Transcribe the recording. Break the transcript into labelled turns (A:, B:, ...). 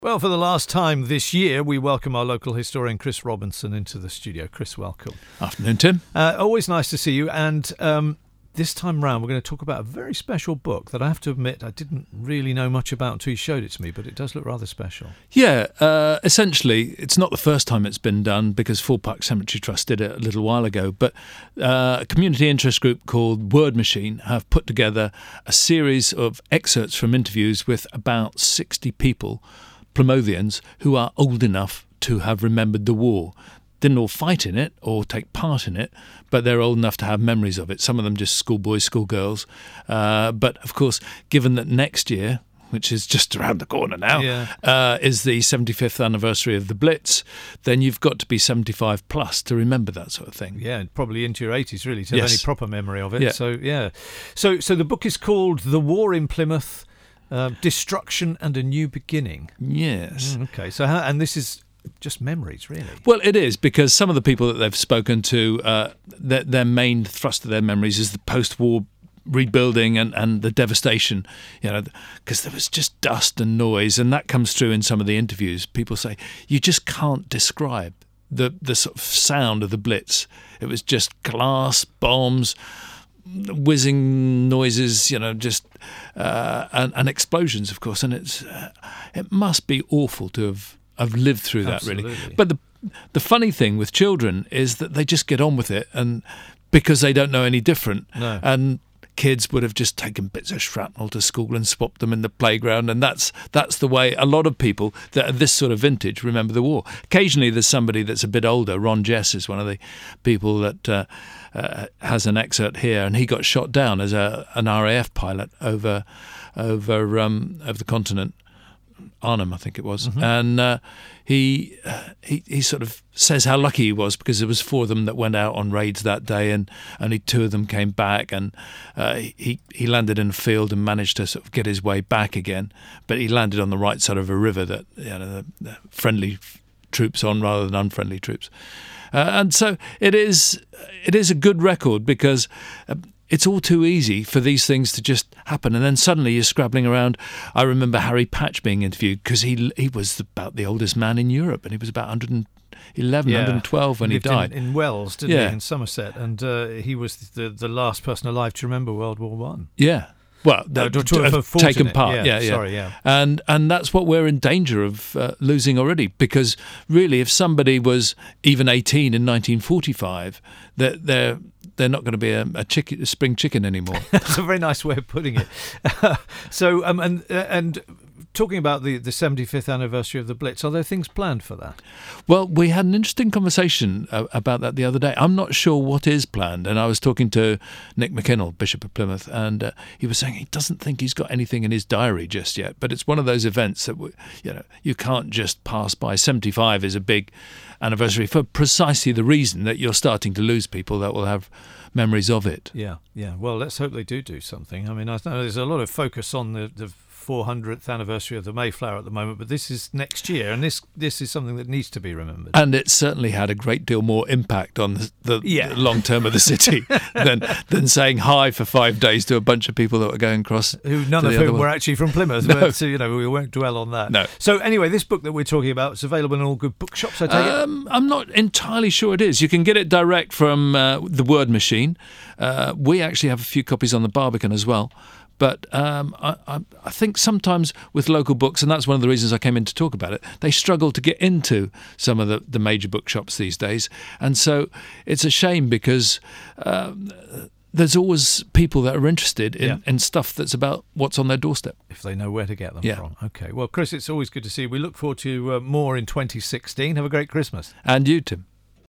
A: Well, for the last time this year, we welcome our local historian, Chris Robinson, into the studio. Chris, welcome.
B: Afternoon, Tim.
A: Always nice to see you. And this time round, we're going to talk about a very special book that I have to admit I didn't really know much about until you showed it to me, but it does look rather special.
B: Yeah, essentially, it's not the first time it's been done because Ford Park Cemetery Trust did it a little while ago, but a community interest group called Word Machine have put together a series of excerpts from interviews with about 60 people, Plymothians, who are old enough to have remembered the war. Didn't all fight in it or take part in it, but they're old enough to have memories of it. Some of them just schoolboys, schoolgirls. But, of course, given that next year, which is just around the corner now, is the 75th anniversary of the Blitz, then you've got to be 75 plus to remember that sort of thing.
A: Yeah, probably into your 80s, really, to have any proper memory of it.
B: Yeah.
A: So, yeah. So the book is called The War in Plymouth, Destruction and a New Beginning.
B: Yes.
A: Okay, so and this is just memories, really.
B: Well, it is, because some of the people that they've spoken to, their main thrust of their memories is the post-war rebuilding and the devastation, because there was just dust and noise, and that comes through in some of the interviews. People say, you just can't describe the sort of sound of the Blitz. It was just glass, bombs, whizzing noises, and explosions, of course. And it must be awful to have lived through that.
A: Absolutely.
B: Really. But the funny thing with children is that they just get on with it, and because they don't know any different.
A: No.
B: And kids would have just taken bits of shrapnel to school and swapped them in the playground, and that's the way a lot of people that are this sort of vintage remember the war. Occasionally there's somebody that's a bit older. Ron Jess is one of the people that has an excerpt here, and he got shot down as an RAF pilot over the continent, Arnhem, I think it was. Mm-hmm. And he sort of says how lucky he was, because there was 4 of them that went out on raids that day, and only 2 of them came back, and he landed in a field and managed to sort of get his way back again, but he landed on the right side of a river that the friendly troops on rather than unfriendly troops. And so it is a good record, because it's all too easy for these things to just happen, and then suddenly you're scrabbling around. I remember Harry Patch being interviewed, because he was about the oldest man in Europe, and he was about 111, 112 when he died.
A: In Wells, didn't he, in Somerset, and he was the last person alive to remember World War One.
B: Yeah. Well, taken part.
A: Sorry, yeah.
B: And that's what we're in danger of losing already, because really, if somebody was even 18 in 1945, they're not going to be a spring chicken anymore.
A: That's a very nice way of putting it. So, and talking about the 75th anniversary of the Blitz, are there things planned for that?
B: Well, we had an interesting conversation about that the other day. I'm not sure what is planned, and I was talking to Nick McKinnell, Bishop of Plymouth, and he was saying he doesn't think he's got anything in his diary just yet, but it's one of those events that you can't just pass by. 75 is a big anniversary for precisely the reason that you're starting to lose people that will have memories of it.
A: Yeah. Well, let's hope they do something. I mean, I know there's a lot of focus on the 400th anniversary of the Mayflower at the moment, but this is next year, and this is something that needs to be remembered.
B: And it certainly had a great deal more impact on the long term of the city than saying hi for 5 days to a bunch of people that were going across.
A: None of whom were actually from Plymouth,
B: no.
A: But we won't dwell on that.
B: No.
A: So anyway, this book that we're talking about is available in all good bookshops, I take it?
B: I'm not entirely sure it is. You can get it direct from the Word Machine. We actually have a few copies on the Barbican as well. But I think sometimes with local books, and that's one of the reasons I came in to talk about it, they struggle to get into some of the major bookshops these days. And so it's a shame, because there's always people that are interested in stuff that's about what's on their doorstep.
A: If they know where to get them from. Okay. Well, Chris, it's always good to see you. We look forward to more in 2016. Have a great Christmas.
B: And you, Tim.